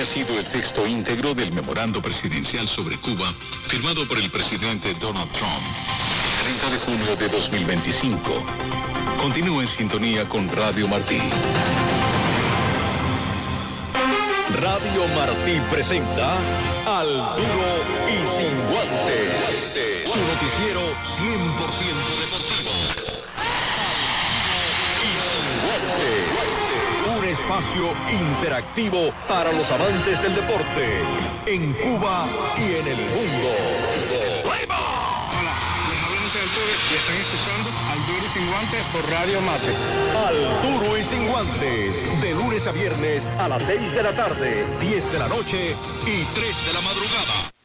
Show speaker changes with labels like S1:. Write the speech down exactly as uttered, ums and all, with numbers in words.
S1: sido el texto íntegro del memorando presidencial sobre Cuba, firmado por el presidente Donald Trump, treinta de junio de dos mil veinticinco. Continúa en sintonía con Radio Martí.
S2: Radio Martí presenta Al Duro y Sin Guantes, su noticiero cien por ciento deportivo. Al Duro y Sin Guantes, un espacio interactivo para los amantes del deporte, en Cuba y en el mundo.
S3: Hola, les habla José Altuve y están escuchando Al Duro y Sin Guantes por Radio Martí.
S2: Al Duro y Sin Guantes, de lunes a viernes a las seis de la tarde, diez de la noche y tres de la madrugada.